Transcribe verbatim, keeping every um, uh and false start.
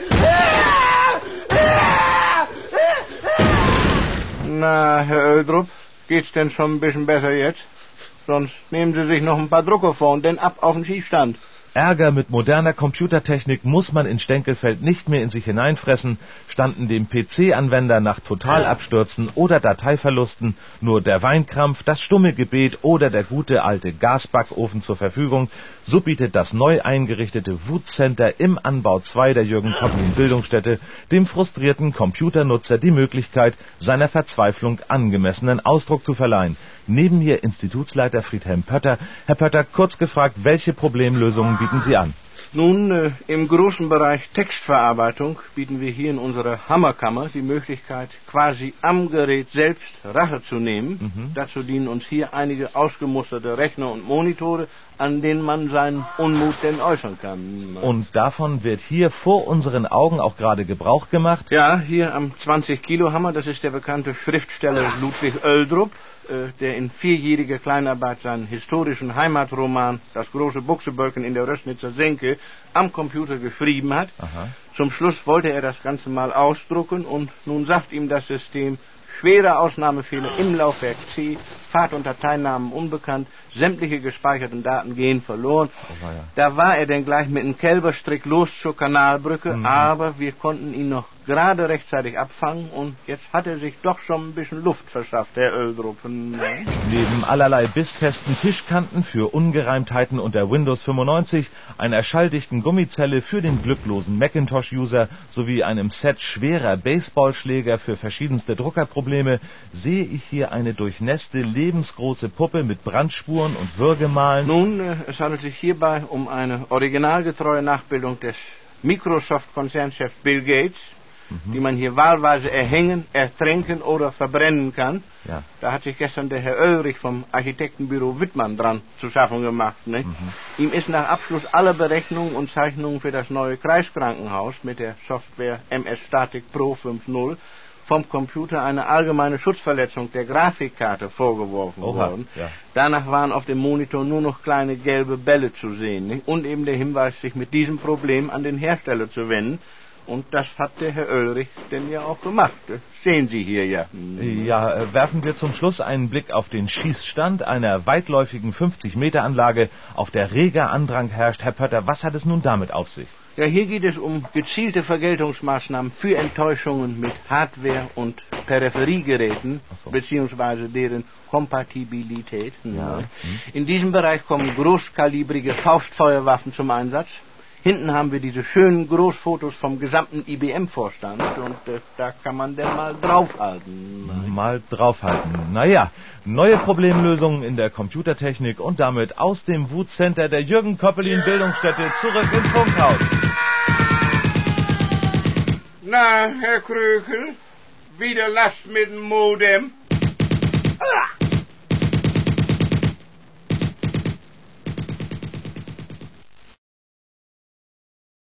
Na, Herr Öldrup, geht's denn schon ein bisschen besser jetzt? Sonst nehmen Sie sich noch ein paar Drucker vor und dann ab auf den Schießstand. Ärger mit moderner Computertechnik muss man in Stenkelfeld nicht mehr in sich hineinfressen, standen dem P C-Anwender nach Totalabstürzen oder Dateiverlusten nur der Weinkrampf, das stumme Gebet oder der gute alte Gasbackofen zur Verfügung, so bietet das neu eingerichtete Wutcenter im Anbau zwei der Jürgen Koppelin Bildungsstätte dem frustrierten Computernutzer die Möglichkeit, seiner Verzweiflung angemessenen Ausdruck zu verleihen. Neben mir Institutsleiter Friedhelm Pötter. Herr Pötter, kurz gefragt, welche Problemlösungen bieten Sie an? Nun, äh, im großen Bereich Textverarbeitung bieten wir hier in unserer Hammerkammer die Möglichkeit, quasi am Gerät selbst Rache zu nehmen. Mhm. Dazu dienen uns hier einige ausgemusterte Rechner und Monitore, an denen man seinen Unmut denn äußern kann. Und davon wird hier vor unseren Augen auch gerade Gebrauch gemacht? Ja, hier am zwanzig Kilo Hammer, das ist der bekannte Schriftsteller Ludwig Oeldrup, der in vierjähriger Kleinarbeit seinen historischen Heimatroman Das große Buchseböcken in der Rößnitzer Senke am Computer geschrieben hat. Aha. Zum Schluss wollte er das Ganze mal ausdrucken und nun sagt ihm das System: schwere Ausnahmefehler im Laufwerk C, Pfad- und Dateinamen unbekannt, sämtliche gespeicherten Daten gehen verloren. Oh, ja. Da war er denn gleich mit einem Kälberstrick los zur Kanalbrücke, mhm. aber wir konnten ihn noch gerade rechtzeitig abfangen und jetzt hat er sich doch schon ein bisschen Luft verschafft, Herr Oeldrup. Neben allerlei bissfesten Tischkanten für Ungereimtheiten unter Windows fünfundneunzig, einer schalldichten Gummizelle für den glücklosen Macintosh-User sowie einem Set schwerer Baseballschläger für verschiedenste Druckerprobleme sehe ich hier eine durchnässte, lebensgroße Puppe mit Brandspuren und Würgemalen. Nun, äh, es handelt sich hierbei um eine originalgetreue Nachbildung des Microsoft-Konzernchefs Bill Gates, die man hier wahlweise erhängen, ertränken oder verbrennen kann. Ja. Da hat sich gestern der Herr Oelrich vom Architektenbüro Wittmann dran zu schaffen gemacht. Ne? Mhm. Ihm ist nach Abschluss aller Berechnungen und Zeichnungen für das neue Kreiskrankenhaus mit der Software M S Static Pro fünf Punkt null vom Computer eine allgemeine Schutzverletzung der Grafikkarte vorgeworfen Oha, worden. Ja. Danach waren auf dem Monitor nur noch kleine gelbe Bälle zu sehen. Ne? Und eben der Hinweis, sich mit diesem Problem an den Hersteller zu wenden. Und das hat der Herr Oelrich denn ja auch gemacht. Das sehen Sie hier ja. Ja, werfen wir zum Schluss einen Blick auf den Schießstand einer weitläufigen fünfzig Meter Anlage, auf der reger Andrang herrscht. Herr Pötter, was hat es nun damit auf sich? Ja, hier geht es um gezielte Vergeltungsmaßnahmen für Enttäuschungen mit Hardware- und Peripheriegeräten, so. beziehungsweise deren Kompatibilität. Ja. Hm. In diesem Bereich kommen großkalibrige Faustfeuerwaffen zum Einsatz. Hinten haben wir diese schönen Großfotos vom gesamten I B M-Vorstand und äh, da kann man denn mal draufhalten. Nein. Mal draufhalten. Naja, neue Problemlösungen in der Computertechnik und damit aus dem Wutcenter der Jürgen Koppelin Bildungsstätte zurück ins Funkhaus. Na, Herr Krökel, wieder Last mit dem Modem?